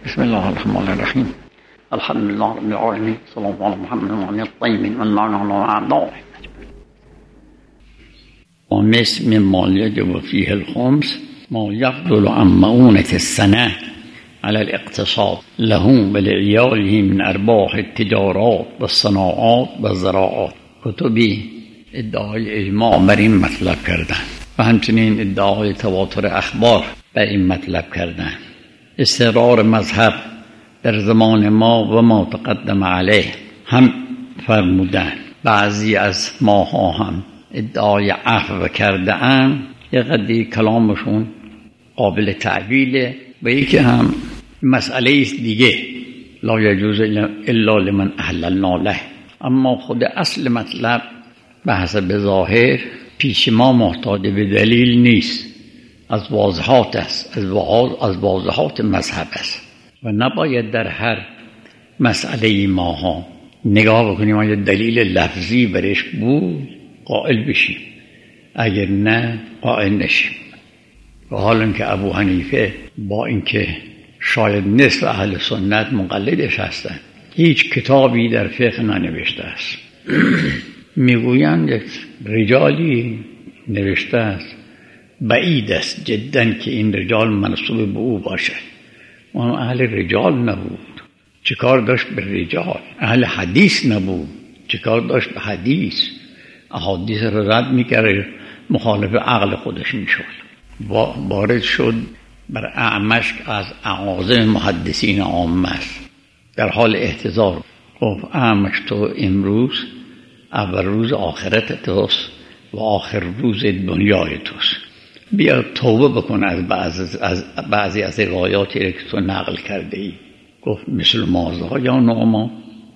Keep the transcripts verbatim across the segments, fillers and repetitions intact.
بسم الله الرحمن الرحیم. الحمد لله رب العالمین، صلی الله علی محمد و علی الطیبین و الله علی اعدائه. ومثل ما يجب فيه الخمس ما يفضل عن مؤونة السنة على الاقتصاد له ولعياله من أرباح التجارات والصناعات والزراعات. کتبی ادعای اجماع بر این مطلب کردن و همچنین ادعای تواتر اخبار بر این مطلب کردن. استقرار مذهب در زمان ما و ما تقدم علیه هم فرمودن. بعضی از ماها هم ادعای عفو کرده ام، یه قدری کلامشون قابل تعویله و یکی هم مسئله ایست دیگه، لا یجوز الا لمن احللنا له. اما خود اصل مطلب به حسب ظاهر پیش ما محتاج به دلیل نیست، از واضحات است، از از واضحات مذهب است و نباید در هر مسئله ماها نگاه بکنیم آیا دلیل لفظی برش بود قائل بشیم، اگر نه قائل نشیم. و حالا که ابو حنیفه با اینکه شاید نصف اهل سنت مقلدش هستند، هیچ کتابی در فقه ننوشته است. میگویند یک رجالی نوشته است، بعید است جدا که این رجال منسوب به او باشد. اون اهل رجال نبود، چه کار داشت به رجال؟ اهل حدیث نبود، چه کار داشت به حدیث؟ احادیث رو رد میکرد، مخالف عقل خودش میشد. وارد شد بر اعمش از اعاظم محدثین عامه است، در حال احتضار. گفت اعمش تو امروز اول روز آخرت توست و آخر روز دنیای توست، بیا توبه بکن از بعضی از, بعضی از روایاتی که تو نقل کرده ای. گفت مثل مازها یا نعمان،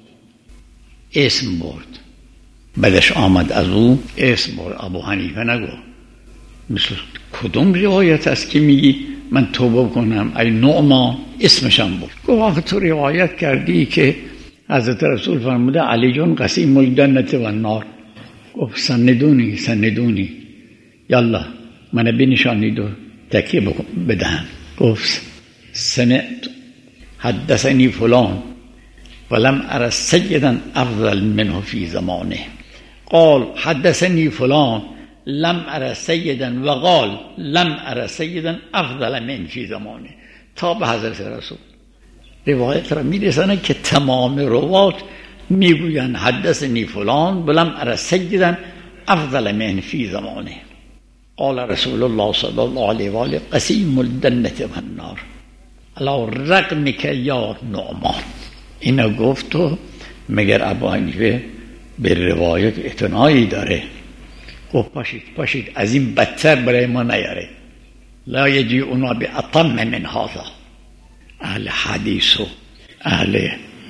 اسم برد. بعدش آمد از او اسم برد، ابو حنیفه نگو مثل کدوم روایت است که میگی من توبه کنم؟ ای نعمان اسمشم برد. گفت آخه تو روایت کردی که حضرت رسول فرموده علی جون قسیم الجنت و النار. گفت سندونی سندونی یالا من بنشانید و تکیه بدهم. گفت سمعت حدثنی فلان ولم ارى سیدا افضل منه فی زمانه. قال حدثنی فلان لم ارى سیدا و قال لم ارى سیدا افضل من فی زمانه. تا به حضرت رسول روایت را میرسانه که تمام روات میگویند حدثنی فلان ولم ارى سیدا افضل من فی زمانه. قال رسول الله صلی الله علیه و آله قسیم الجنة و النار علی رغمک یا نعمان. اینا گفت تو مگر ابو حنیفه به روایت اعتنایی داره؟ گفت پاشید پاشید از این بدتر برای ما نیاره. لا یجیئون بأطم من هذا. اهل حدیث و اهل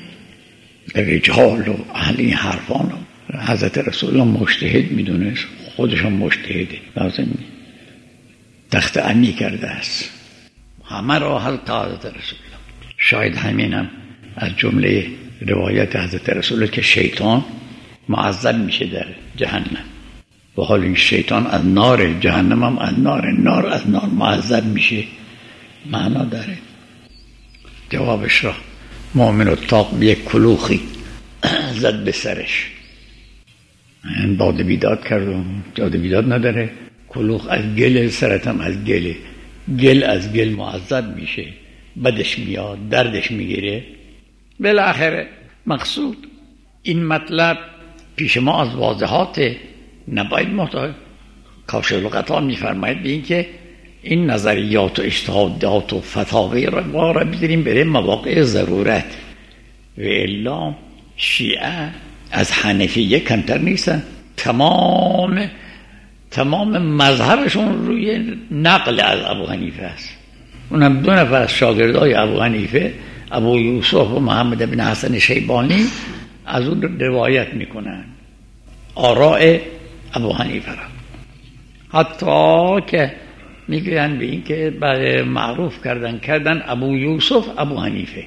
رجال و اهل این حرفان حضرت رسول الله مجتهد میدونست، خودشون مجتهده، لازم تخت عمی کرده است، همه را حل تا حضرت رسول الله. شاید همینم از جمله روایت حضرت رسول الله که شیطان معذب میشه در جهنم و حال این شیطان از نار، جهنم هم از نار، نار از نار معذب میشه، معنا داره. جوابش را مؤمن الطاق یک کلوخی زد به سرش، داد بیداد کرد و داد بیداد نداره. کلوخ از گل، سرتم از گله، گل از گل معذب میشه، بدش میاد، دردش میگیره. بالاخره مقصود این مطلب پیش ما از واضحاته، نباید محتاج. کاش لغت ها میفرماید به این که این نظریات و اجتهادات و فتاوی را را بذاریم برای مواقع ضرورت، و الا شیعه از حنفیه کمتر نیستن. تمام تمام مذهبشون روی نقل از ابو حنیفه است. اونم دو نفر از شاگردای ابو حنیفه، ابو یوسف و محمد بن حسن شیبانی، از اون روایت میکنن آراء ابو حنیفه را، حتی که میگوین به این که برای معروف کردن کردن ابو یوسف ابو حنیفه،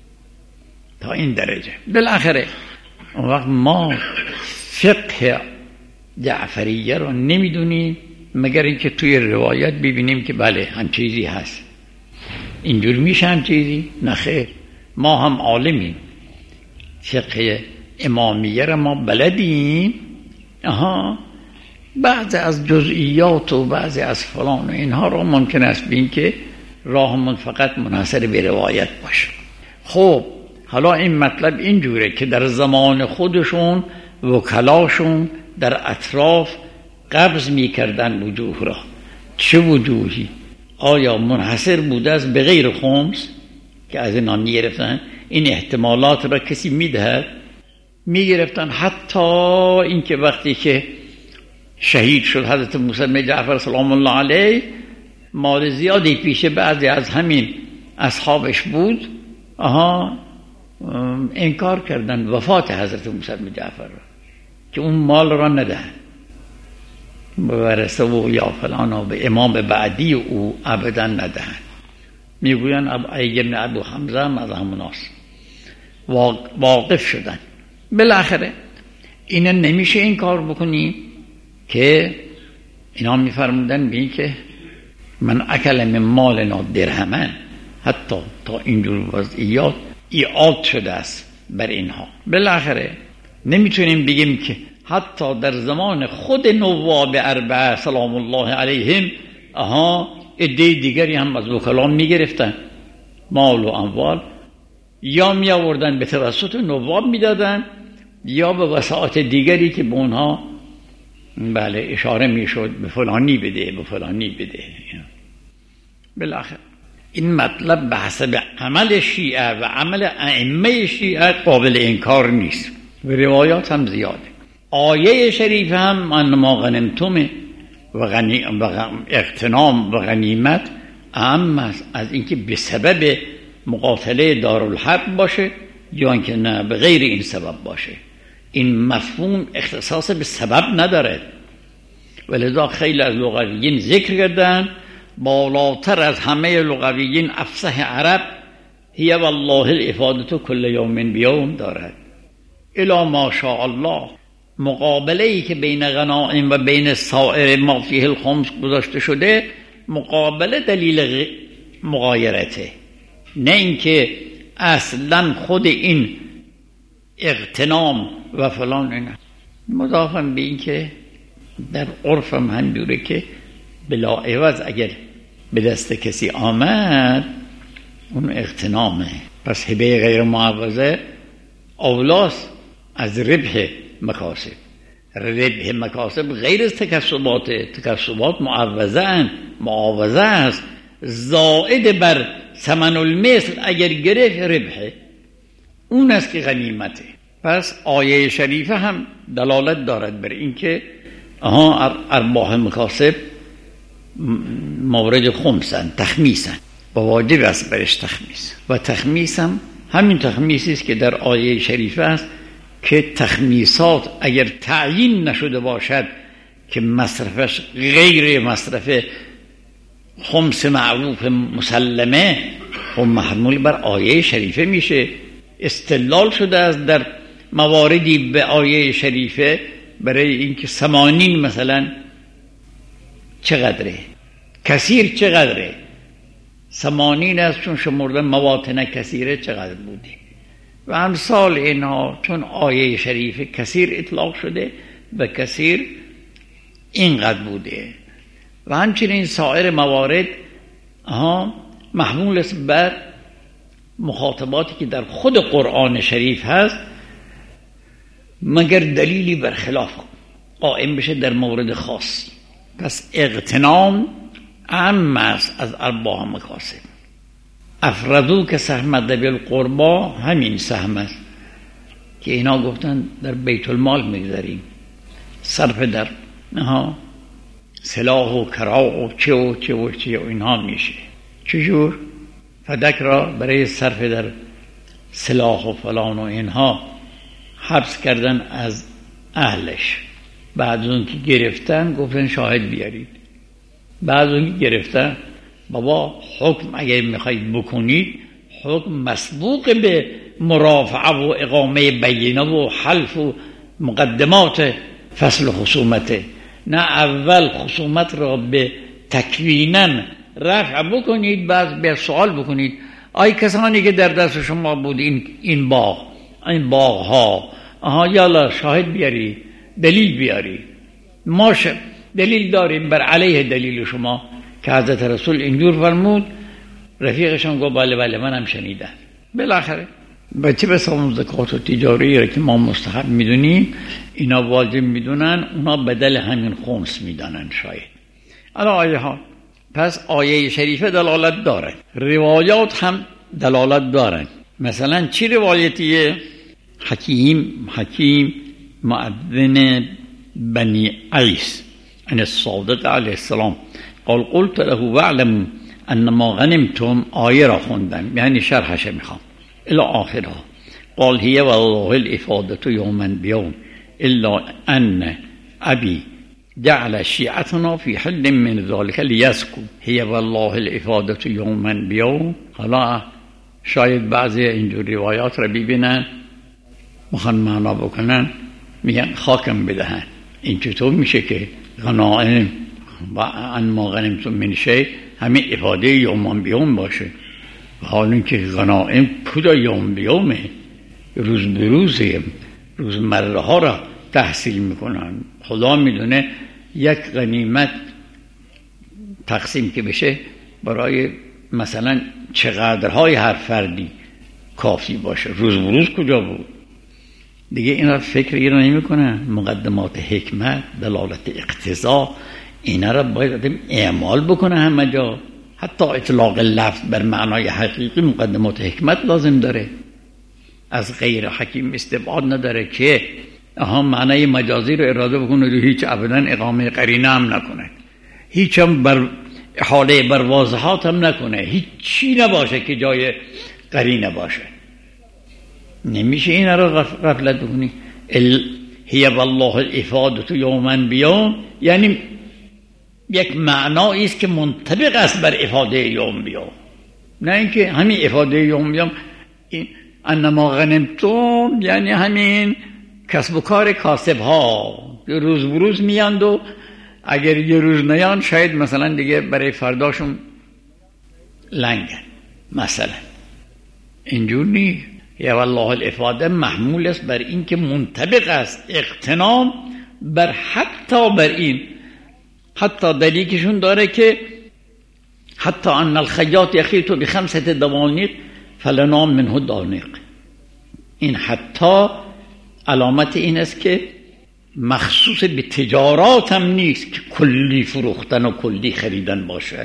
تا این درجه. بالاخره اون وقت ما فقه جعفریه رو نمیدونیم مگر اینکه توی روایت ببینیم که بله هم چیزی هست. اینجور میشه هم چیزی؟ نه خیر، ما هم عالمیم، فقه امامیه را ما بلدیم. آها بعضی از جزئیات و بعضی از فلان و اینها رو ممکن است بین که راهمون فقط منحصر به روایت باشه. خب حالا این مطلب اینجوره که در زمان خودشون وکلاشون در اطراف قبض میکردن وجوه را. چه وجوهی؟ آیا منحصر بوده است به غیر خمس که از اینا میگرفتن؟ این احتمالات را کسی میدهد؟ میگرفتن حتی اینکه وقتی که شهید شد حضرت موسی بن جعفر سلام الله علیه، مال زیادی پیش بعضی از همین اصحابش بود، آها انکار کردن وفات حضرت موسی بن جعفر را که اون مال را ندهند به ورثه و یا فلان و به امام بعدی او ابدا ندهند. میگوین ابن ابو حمزه هم از هموناست. واقف شدن. بالاخره اینا نمیشه این کار بکنی که اینا میفرمودن بین که من اکل من مالنا درهمن، حتی تا اینجور وضعیات ایعاد شده است بر اینها. بالاخره نمیتونیم بگیم که حتی در زمان خود نواب اربعه سلام الله علیهم آها عده دیگری هم از وکلا میگرفتن مال و اموال، یا می آوردن به توسط نواب میدادن یا به وساطت دیگری که به اونها بله اشاره میشد به فلانی بده به فلانی بده. بالاخره این مطلب به حسب عمل شیعه و عمل ائمه شیعه قابل انکار نیست و روایات هم زیاده. آیه شریف هم انما غنمتم و غنی و اغتنام و غنیمت اهم است از اینکه به سبب مقاتله دارالحرب باشه یا اینکه نه به غیر این سبب باشه. این مفهوم اختصاص به سبب نداره، ولذا خیلی از لغویین ذکر کردن بالاتر از همه لغویین افصح عرب هی والله الافاده کل یوم بیوم دارد الا ما شاء الله. مقابله ای که بین غنائم و بین سایر ما فیه الخمس گذاشته شده مقابله دلیل مغایرته، نه اینکه اصلا خود این اغتنام و فلان اینا. مضافم به این که در عرفم همینجوره که بلا عوض اگر به دست کسی آمد اون اغتنامه، پس هبه غیر معوضه اولاست از ربح مکاسب. ربح مکاسب غیر از تکسبات، تکسبات معوضه ان، معاوضه است، زائد بر ثمن المثل اگر گرفت ربحه اون است که غنیمته. پس آیه شریفه هم دلالت دارد بر اینکه آها ارباح مکاسب مورد خمسن، تخمیسن، با واجب است برش تخمیس و تخمیس هم همین تخمیسی است که در آیه شریفه است که تخمیسات اگر تعیین نشده باشد که مصرفش غیر مصرف خمس معروف مسلمه و محمول بر آیه شریفه میشه. استدلال شده است در مواردی به آیه شریفه برای اینکه ثمانین مثلا چقدره، کثیر چقدره، ثمانین است چون شمردن مواطن کثیره چقدر بوده و امثال اینها، چون آیه شریفه کثیر اطلاق شده و کثیر اینقدر بوده و همچنین سایر موارد ها محمول است بر مخاطباتی که در خود قرآن شریف هست مگر دلیلی برخلاف قائم بشه در مورد خاصی. پس اغتنام اهم است از ارباح مکاسب. افرضوا که سهم ذوی القربا همین سهم است که اینا گفتن در بیت المال میگذاریم، صرف در ها سلاح و کراع و چه و چه و چه و اینها میشه. چجور؟ فدک را برای صرف در سلاح و فلان و اینها حبس کردن از اهلش، بعد اون که گرفتن گفتن شاهد بیارید، بعد اون که گرفتن بابا حکم اگر میخواید بکنید حکم مسبوق به مرافعه و اقامه بینه و حلف و مقدمات فصل خصومته، نه اول خصومت را به تکوینن رفع بکنید، بعد به سوال بکنید آی کسانی که در دست شما بود این این باغ این باغ ها آها یالا شاهد بیاری، دلیل بیاری، ما دلیل داریم بر علیه دلیل شما که حضرت رسول اینجور فرمود. رفیقشان گفت بله بله منم شنیدم. بالاخره بچه به سامون زکات و تجاری را که ما مستحب میدونیم اینا واجب میدونن، اونا بدل همین خمس میدانن شاید. الان آیه ها، پس آیه شریفه دلالت داره، روایات هم دلالت دارن. مثلا چی روایتیه؟ حکیم حکیم مؤذن بنی عیس ان الصادق علیه السلام قال قلت له واعلم ان ما غنمتم، آیه را خوندن یعنی شرحش میخوام الى آخرها. قال هي والله الافاده يوما بيوم الا ان ابي جعل شيعتنا في حل من ذلك ليسكن. هي والله الافاده يوما بيوم. حالا شاید بعضی اینجور روایات را ببینن میخوان معنا بکنن، میگن خاکم بدهن. این چطور میشه که غنائم و ان ما غنمتم من شیء همین افاده یوم بیوم باشه؟ حالا اینکه غنائم کجا یوم بیومه، روز به روزه، روز مره ها را تحصیل میکنن. خدا میدونه یک غنیمت تقسیم که بشه برای مثلا چقدرهای هر فردی کافی باشه، روز به روز کجا بود دیگه. اینا فکر اینا نمی کنن. مقدمات حکمت، دلالت اقتضا، اینا را باید اعمال بکنه همه جا. حتی اطلاق لفظ بر معنای حقیقی مقدمات حکمت لازم داره، از غیر حکیم استبعاد نداره که آها معنای مجازی رو اراده بکنه و هیچ ابدا اقامه قرینه هم نکنه، هیچ هم بر حاله بر واضحات هم نکنه، هیچ چی نباشه که جای قرینه باشه. نمیشه این رو غفلت بکنی. ال... هی والله الافاده یوما بیوم یعنی یک معنایی است که منطبق است بر افاده یوم بیوم، نه اینکه همین افاده یوم بیوم این انما غنمتم یعنی همین کسب و کار کاسب ها روز بروز میاند و اگر یه روز نیان شاید مثلا دیگه برای فرداشون لنگن مثلا. اینجور نیست. یا والله الافاده محمول است بر این که منطبق است اقتنام بر حتی بر این، حتی دلیلشون داره که حتی ان الخیاط یخیط بخمسه دوانیق فلنام منه دانیق. این حتی علامت این است که مخصوص به تجارات هم نیست که کلی فروختن و کلی خریدن باشه،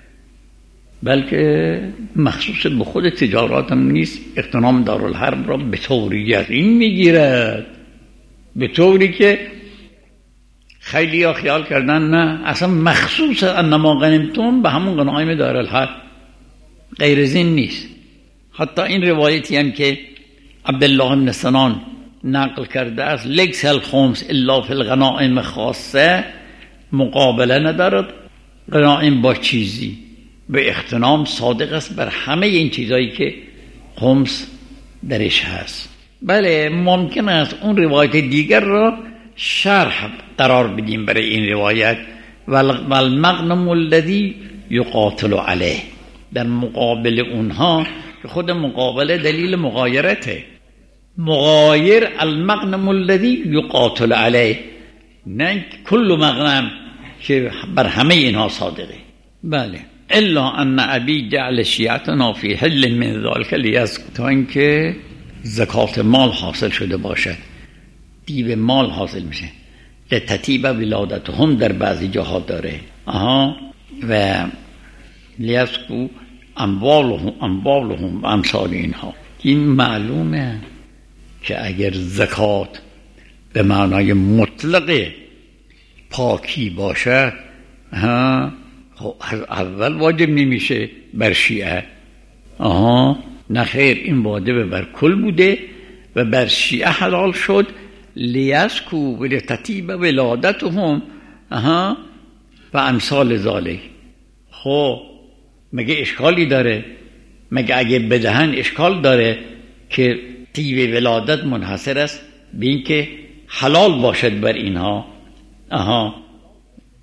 بلکه مخصوص به خود تجارات هم نیست. اغتنام دارالحرب را به طوری یقین میگیرد، به طوری که خیلی ها خیال کردن نه اصلا مخصوص انما غنمتم به همون غنایم دارالحرب، غیر زین نیست. حتی این روایتی هم که عبدالله بن سنان نقل کرده است لیس الخمس الا فی الغنائم خاصه، مقابله ندارد غنایم با چیزی، به اغتنام صادق است بر همه این چیزایی که خمس درش هست. بله ممکن است اون روایت دیگر را شرح قرار بدیم برای این روایت والمغنم الذی یقاتل علیه، در مقابل اونها که خود مقابله دلیل مغایرته. مغایر المغنم الذی یقاتل علیه، نه کل مغنم که بر همه اینها صادقه. بله الا ان ابی جعل شیعتنا فی حل من ذلک لیسکن، تا اینکه زکات مال حاصل شده باشد، دیو مال حاصل میشه. لتتیب ولادتهم در بعضی جاها داره آها و لیسکو اموالهم اموالهم و امثال اینها. این معلومه که اگر زکات به معنای مطلق پاکی باشد ها اول واجب نمیشه بر شیعه. آها نه خیر، این واجب بر کل بوده و بر شیعه حلال شد. لیسکو ولتتیب ولادتهم آها و امثال ذالک. خب مگه اشکالی داره؟ مگه اگه بدهن اشکال داره که طیب ولادت منحصر است به این که حلال باشد بر اینها؟ آها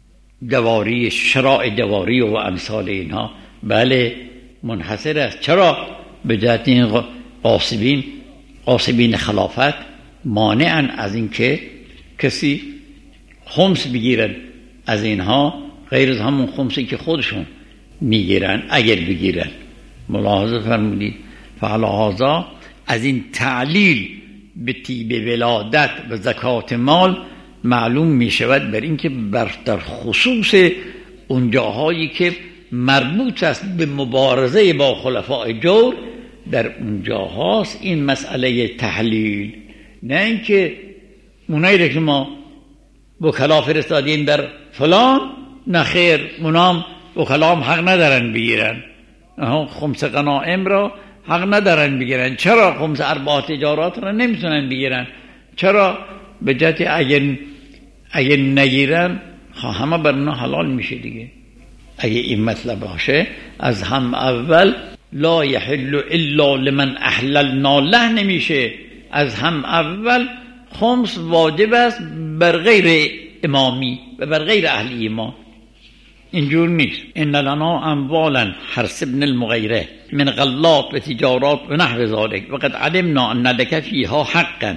دواری، شراع دواری و امثال اینها بله منحصر است. چرا؟ به جهت این قاسبین قاسبین خلافت مانعن از اینکه کسی خمس بگیرن از اینها غیر از همون خمسی که خودشون میگیرن اگر بگیرن. ملاحظه فرمودید. فعلا از این تعلیل به طیب ولادت و زکات مال معلوم می شود بر اینکه بر در خصوص اون جاهایی که مربوط است به مبارزه با خلفاء جور در اون جاهاست این مسئله تحلیل، نه اینکه اونایی که ما وکلا فرستادیم در فلان نه خیر اونام وکلا هم حق ندارن بگیرن، خمس غنائم را حق ندارن بگیرن. چرا؟ خمس ارباح تجارات را نمیتونن بگیرن. چرا؟ به جهت اگر اگر نگیرن همه بر اونا حلال میشه دیگه. اگه این مطلب باشه از هم اول لا یحل الا لمن احللنا له نمیشه. از هم اول خمس واجب است بر غیر امامی و بر غیر اهل ایمان. اینجور نیست. ان لنا اموالا حرس ابن المغیره من غلات و تجارات و نحو ذلك وقد علمنا ان لك فيها حقا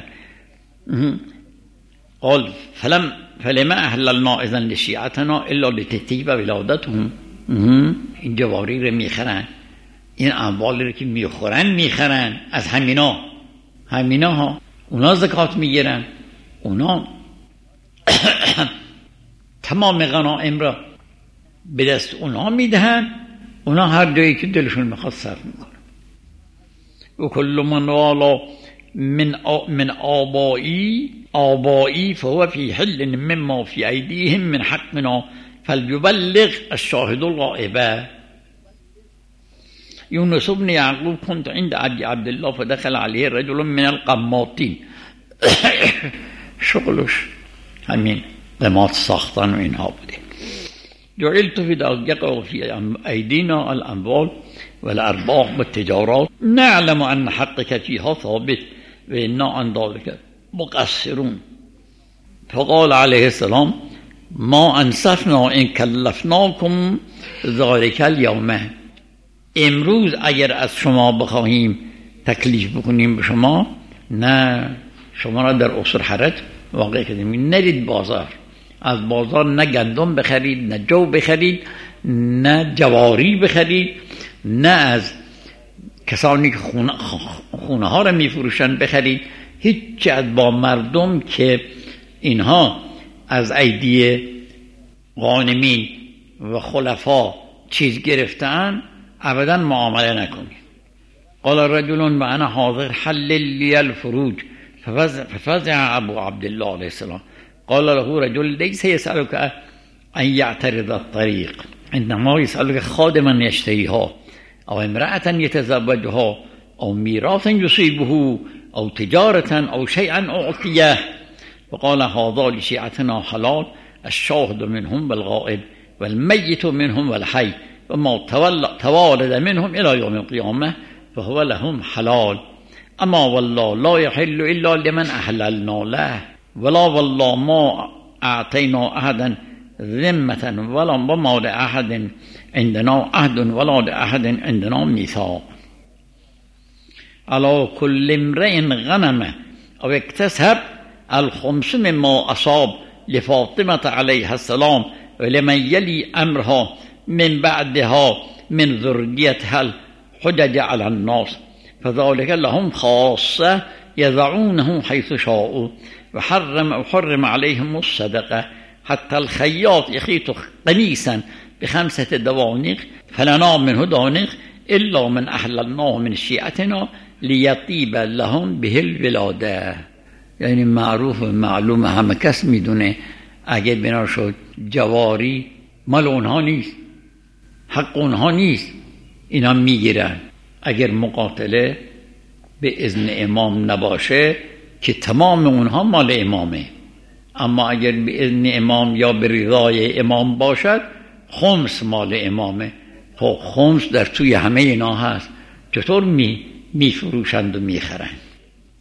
قال فلم فلما احللنا اذن لشیعتنا الا لتطیب ولادتهم. این جواری رو میخرن، این اموال رو که میخورن میخرن از همینا همینا ها اونا زکات میگیرن، اونا تمام غنائم را به دست اونا میدهن، اونا هر جایی که دلشون میخواد صرف میکنن. و کل من والا من من آبایی آبایی فهو فی حل مما فی ایدیهم من حقنا فلیبلغ الشاهد الغائب. یونس بن یعقوب كنت عند ابي عبد الله فدخل عليه رجل من القماطين شغلش همین قماط ساختن و اینها بوده. جعلت في دقيقة في أيدينا الأموال والأرباح والتجارات نعلم أن حقك فيها ثابت وإنا عن ذلك مقصرون. فقال عليه السلام ما أنصفنا إن كلفناكم ذلك اليوم. امروز اگر از شما بخواهیم تکلیف بکنیم به شما، نه شما را در اسر حرج واقع کردیم. نرید بازار، از بازار نه گندم بخرید، نه جو بخرید، نه جواری بخرید، نه از کسانی که خونه, خونه ها را میفروشن بخرید. هیچ از با مردم که اینها از ایدی غانمین و خلفا چیز گرفتن ابدا معامله نکنید. قال رجل و انا حاضر حلل لی الفروج ففزع ابو عبدالله علیه السلام. قال له رجل ليس يسألك أن يعترض الطريق إنما يسألك خادما يشتريها أو امرأة يتزوجها أو ميراثا يصيبه أو تجارة أو شيئا أعطيه. وقال هذا لشيعتنا حلال الشاهد منهم والغائب والميت منهم والحي وما توالد منهم إلى يوم القيامة فهو لهم حلال. أما والله لا يحل إلا لمن أحللنا له ولا والله ما أعطينا أحدا ذمة ولا وما لأحد عندنا عهد ولا لأحد عندنا ميثاق. على كل امرئ غنم أو اكتسب الخمس مما أصاب لفاطمة عليها السلام ولمن يلي أمرها من بعدها من ذريتها الحجج على الناس فذلك لهم خاصة يضعونه حيث شاءوا وحرم وحرم عليهم الصدقة حتى الخياط يخيط قميصا بخمسة دوانق فلنا منه دانق إلا من أحللناه من شيعتنا ليطيب لهم به الولاده. یعنی معروف و معلوم همه کس میدونه اگه بنا شد جواری مال اونها نیست، حق اونها نیست، اینا میگیرن. اگر مقاتله به اذن امام نباشه که تمام اونها مال امامه، اما اگر به اذن امام یا به رضای امام باشد خمس مال امامه. خب خمس در توی همه اینا هست، چطور می میفروشند و میخرند؟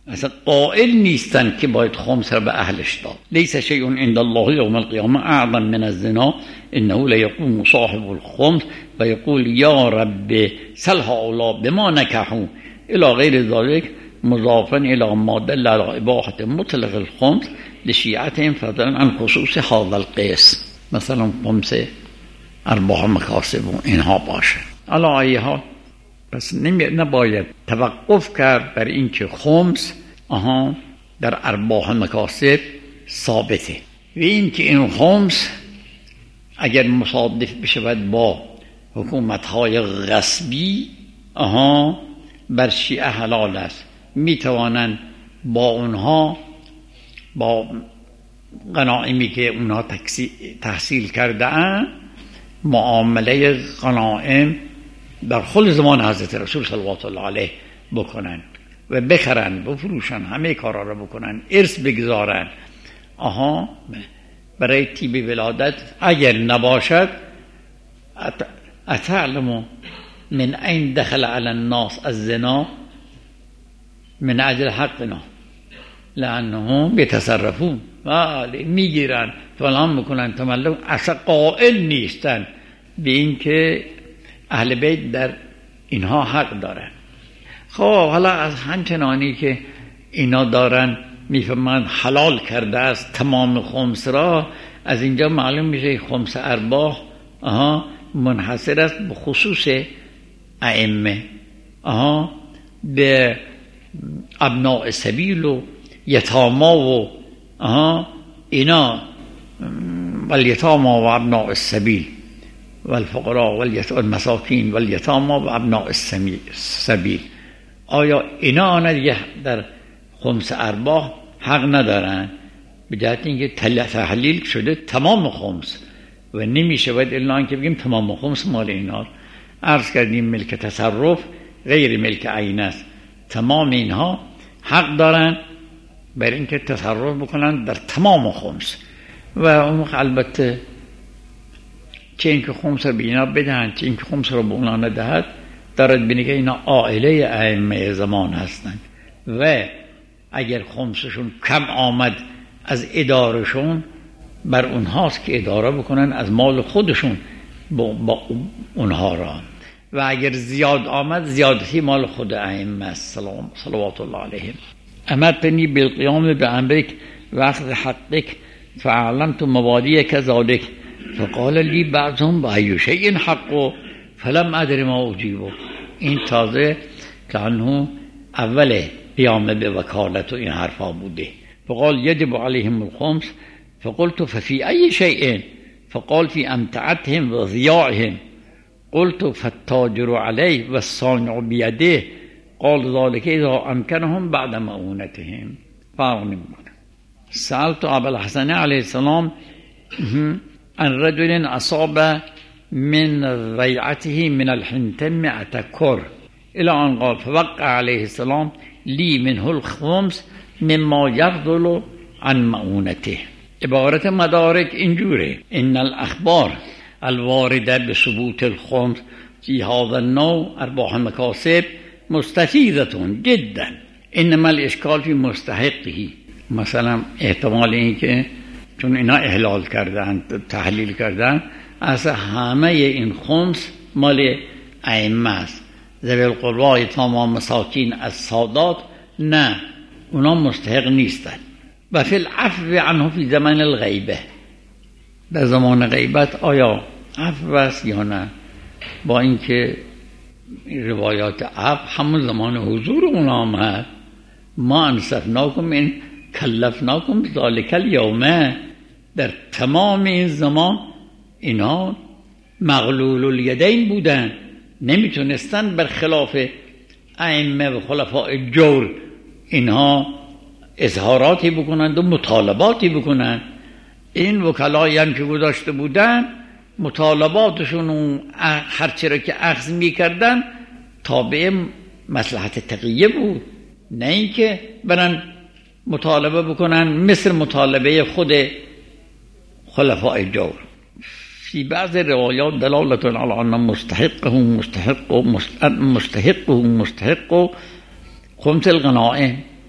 اصلا قائل نیستن که باید خمس را به اهلش داد. لیس شیء عند الله یوم القیامه اعظم من الزنا انه لیقوم صاحب الخمس و یقول یا رب سل هؤلاء بما نکحوا الى غیر ذلك مضافا الى ما دل على اباحه مطلق الخمس لشیعتهم فضلا عن خصوص هذا القسم. مثلا خمس ارباح مکاسب و اینها باشه. علی ای حال پس نباید توقف کرد بر این که خمس آها در ارباح مکاسب ثابته و این که این خمس اگر مصادف بشود با حکومت‌های غصبی آها بر شیعه حلال است، میتوانند با اونها با غنایمی که اونها تحصیل کرده اند معامله غنایم در خل زمان حضرت رسول صلوات الله علیه بکنن و بخرن بفروشن، همه کارا رو بکنن، ارث بگذارن. آها برای تیب ولادت اگر نباشد اتعلم من این دخل علی الناس الزنا من اجل حقنا لانهم یتصرفون ولی میگیرن فلان میکنن تملک، اصلا قائل نیستن به این که اهل بیت در اینها حق دارن. خب حالا از همچنانی که اینا دارن میفهمن حلال کرده است تمام خمس را، از اینجا معلوم میشه خمس ارباح آها منحصر است به خصوص ائمه، آها به ابناء سبیل و یتاما و آها اینا والیتاما و ابناء السبیل والفقراء والمساکین والیتاما و ابناء السبیل. آیا اینا دیگه در خمس ارباح حق ندارن؟ به جهت اینکه تحلیل شده تمام خمس و نمیشه باید الا اینکه بگیم تمام خمس مال اینا. عرض کردیم ملک تصرف غیر ملک عین است، تمام اینها حق دارن بر اینکه تصرف بکنن در تمام خمس و اون البته چه اینکه خمس رو به اینا بدهن چه اینکه خمس رو به اونا ندهد دارد بینه که اینا عائله ائمه زمان هستند و اگر خمسشون کم آمد از ادارشون بر اونهاست که اداره بکنن از مال خودشون با اونها را، و اگر زیاد آمد زیادتی مال خود ائمه است صلوات الله علیهم. امرتنی بالقیام بامرک و اخذ حقک فاعلمت مبادیک ذلک فقال لی بعضهم با ای شیء حق فلم ادر ما اجیبه. این تازه که انه اول قیام به وکالت و این حرفا بوده. فقال یجب علیهم الخمس فقلت ففي ای شیء فقال في امتعتهم و ضیاعهم قلت فالتاجر عليه والصانع بيده قال ذلك اذا امكنهم بعد مؤونتهم. فرق نمیکنه. سألت ابا الحسن علیه السلام عن رجل اصاب من ضيعته من الحنتم مئة كر الى ان قال فوقع عليه السلام لي منه الخمس مما يفضل عن مؤونته. عبارت مدارک اینجوره: ان الاخبار الوارده بثبوت الخمس في هذا النوع ارباح مکاسب مستفیضه جدا انما الاشکال فی مستحقه. مثلا احتمال این که چون اینا احلال کردن تحلیل کردن اصلا همه این خمس مال ائمه است، ذوی القربا یتاما مساکین از سادات نه، اونا مستحق نیستن. و فی العفو عنه فی زمان الغیبه، در زمان غیبت آیا عفو است یا نه؟ با اینکه روایات عفو همون زمان حضور اونا هم هست. ما انصفناکم این کلفناکم ذالک الیوم، در تمام این زمان اینا مغلول الیدین بودن، نمیتونستن برخلاف ائمه و خلفاء جور اینها اظهاراتی بکنند و مطالباتی بکنند. این وکلایی هم که گذاشته بودن مطالباتشون و هرچی را که اخذ میکردن تابع مصلحت تقیه بود، نه اینکه برن مطالبه بکنن مثل مطالبه خود خلفاء جور. فی بعض روایات دلالت علی ان مستحقه مستحق مستحق مستحق خمس الغنائم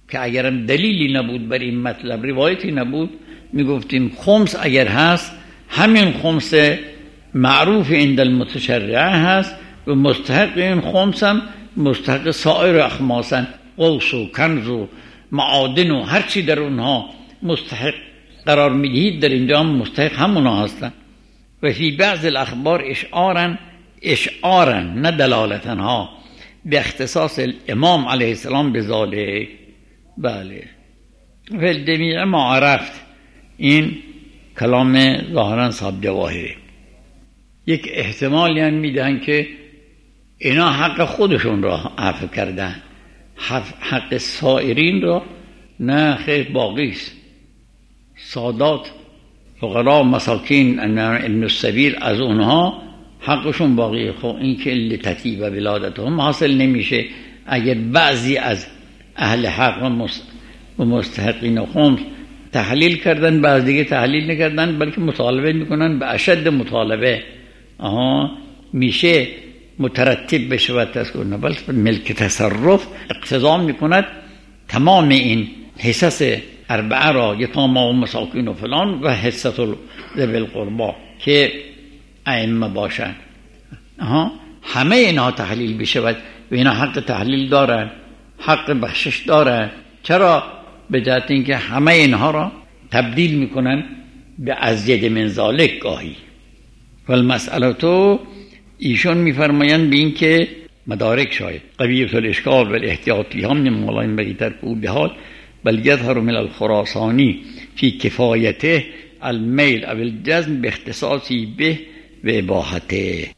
که اگرم دلیلی نبود بر این مطلب، روایتی نبود، میگفتیم خمس اگر هست همین خمس معروف عند المتشرعه هست و مستحق این خمس هم مستحق سایر اخماسن، قوس و کنز و معادن و هر چی در اونها مستحق قرار میدهید در اینجا هم مستحق همونا هستن. و فی بعض الاخبار اشعارا اشعارا نه دلالتا ها به اختصاص الامام علیه السلام به ذالک. بله فالجمیع ما عرفت، این کلام ظاهرا صاحب جواهره. یک احتمالی هم میدن که اینا حق خودشون را عفو کردن، حق سائرین را نه، خیر باقی است. سادات فقرا مساکین ابن السبیل از اونها حقشون باقیه. خب این که لتطیب ولادتهم حاصل نمیشه اگر بعضی از اهل حق و مستحقین خمس تحلیل کردن، بعض دیگه تحلیل نکردن، بلکه مطالبه میکنن به اشد مطالبه. آها میشه مترتب بشه و تذکر نه، بلکه ملک تصرف اقتضا میکند تمام این حصص اربعه را، یتاما و مساکین و فلان و حصت ذوی القربا که ائمه باشن، آها همه اینها تحلیل بشه و اینا حق تحلیل دارن، حق بخشش دارن. چرا؟ به جهت اینکه همه اینها را تبدیل میکنن به ازید من ذالک گاهی. والمسئله تو ایشون میفرمایند به این که مدارک شاید قویت الاشکال و الاحتیاط فیها من مولاین بگیتر قول به حال بل یظهر من الخراسانی فی کفایته المیل او الجزم به اختصاصی به و اباحته.